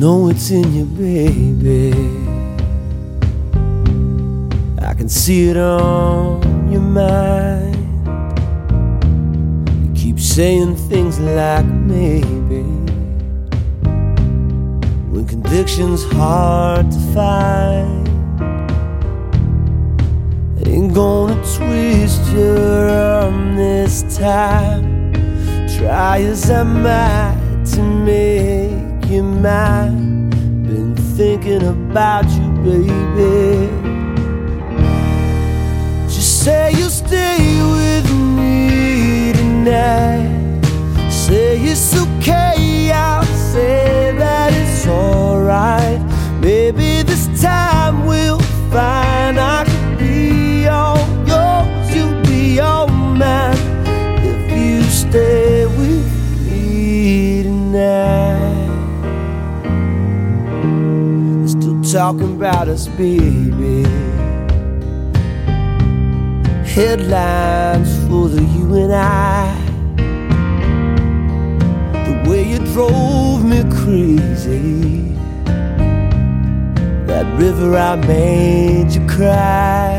know it's in you, baby. I can see it on your mind. You keep saying things like maybe, when conviction's hard to find. Ain't gonna twist your arm this time, try as I might to make you mine. Been thinking about you, baby. Just say you'll stay with me tonight. Say it's okay, I'll say that it's alright. Maybe this time we'll find I could be all yours, you'll be all mine, if you stay with me tonight. They're still talking about us, baby. Headlines for the you and I. The way you drove me crazy, that river I made you cry.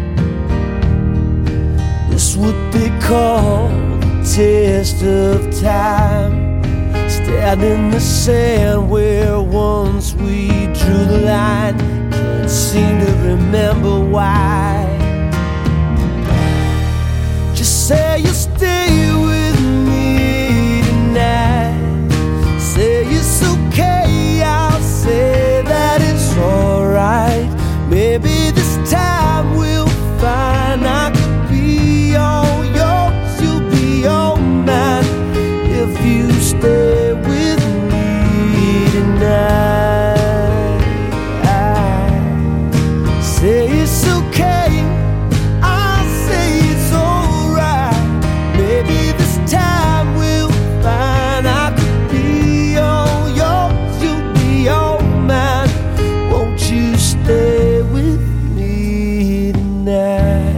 This what they call the test of time. Stand in the sand where once we drew the line. Can't seem to remember why. Just say you'll stay with me tonight. Say it's okay, I'll say that it's alright. Maybe this time we'll find I could be all yours, you'll be all mine, if you stay with me tonight. Say it's okay, I'll say it's alright. Maybe this time we'll find I could be all yours, you'll be all mine. Won't you stay with me tonight?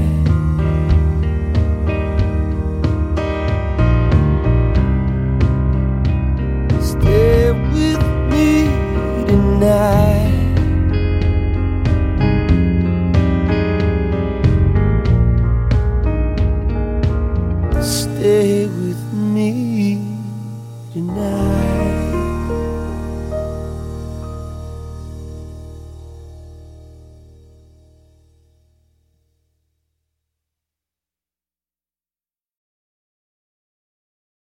Stay with me tonight. Stay with me tonight.